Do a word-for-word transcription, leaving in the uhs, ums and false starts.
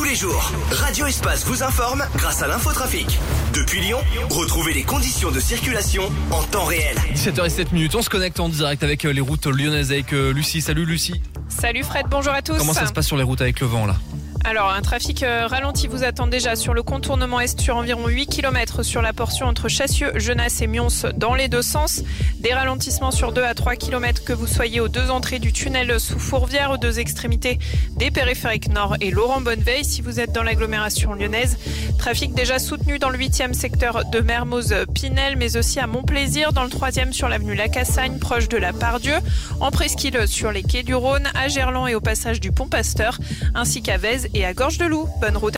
les jours, Radio Espace vous informe grâce à l'infotrafic. Depuis Lyon, retrouvez les conditions de circulation en temps réel. dix-sept heures sept, on se connecte en direct avec les routes lyonnaises avec Lucie. Salut Lucie. Salut Fred, bonjour à tous. Comment ça se passe sur les routes avec le vent là ? Alors, un trafic ralenti vous attend déjà sur le contournement est sur environ huit kilomètres sur la portion entre Chassieux, Genasse et Mions dans les deux sens. Des ralentissements sur deux à trois kilomètres que vous soyez aux deux entrées du tunnel sous Fourvière, aux deux extrémités des périphériques Nord et Laurent-Bonneveille si vous êtes dans l'agglomération lyonnaise. Trafic déjà soutenu dans le huitième secteur de Mermoz-Pinel, mais aussi à Montplaisir, dans le troisième sur l'avenue Lacassagne, proche de la Pardieu, en Presqu'île sur les quais du Rhône, à Gerland et au passage du Pont Pasteur, ainsi qu'à Vèze et à Gorge-de-Loup. Bonne route.